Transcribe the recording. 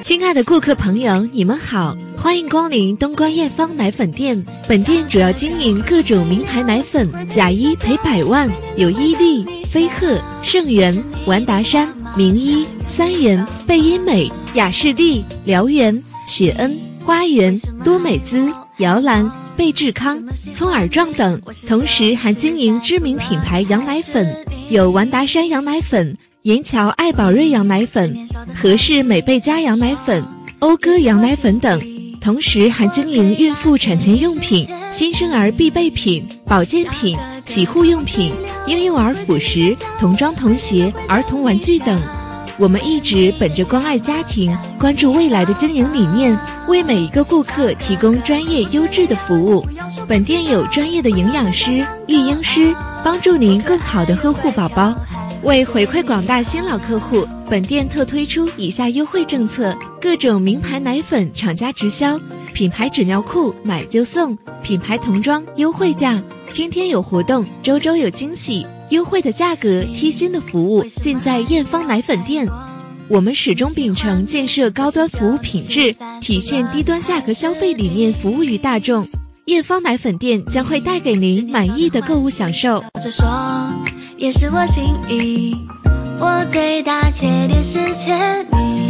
亲爱的顾客朋友，你们好，欢迎光临东关燕芳奶粉店。本店主要经营各种名牌奶粉，假一赔100万，有伊利、飞鹤、圣元、完达山、名医、三元、贝因美、雅士利、辽源、雪恩、花园、多美滋、摇篮、贝智康、葱耳状等，同时还经营知名品牌羊奶粉，有完达山羊奶粉、盐桥爱宝瑞羊奶粉、和氏美贝佳羊奶粉、讴歌羊奶粉等，同时还经营孕妇产前用品、新生儿必备品、保健品、洗护用品、婴幼儿辅食、童装童鞋、儿童玩具等。我们一直本着关爱家庭、关注未来的经营理念，为每一个顾客提供专业优质的服务。本店有专业的营养师、育婴师，帮助您更好地呵护宝宝。为回馈广大新老客户，本店特推出以下优惠政策：各种名牌奶粉厂家直销，品牌纸尿裤买就送，品牌童装优惠价，天天有活动，周周有惊喜，优惠的价格，贴心的服务，尽在燕芳奶粉店。我们始终秉承建设高端服务品质，体现低端价格消费理念，服务于大众。燕芳奶粉店将会带给您满意的购物享受。 这说也是我心意，我最大缺点是欠你。